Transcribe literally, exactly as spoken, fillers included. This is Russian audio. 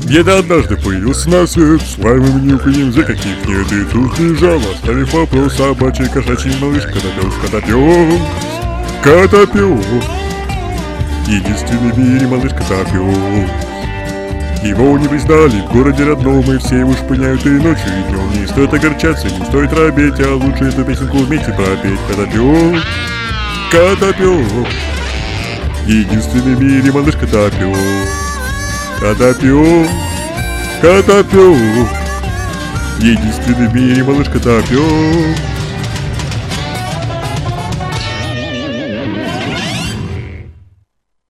Где-то однажды появился на свет слаймым нюханьем за каких нет и тут лежал, оставив вопрос собачий, кошачий малыш, котопёс, котопёс, котопёс. Единственный в мире малыш котопёс. Его не признали в городе родном, и все его шпыняют и ночью, и днем. Не стоит огорчаться, не стоит робеть, а лучше эту песенку вместе пропеть. Котопёс, котопёс. Единственный в мире малыш котопёс. Котопёс, котопёс. Единственный в мире малыш котопёс.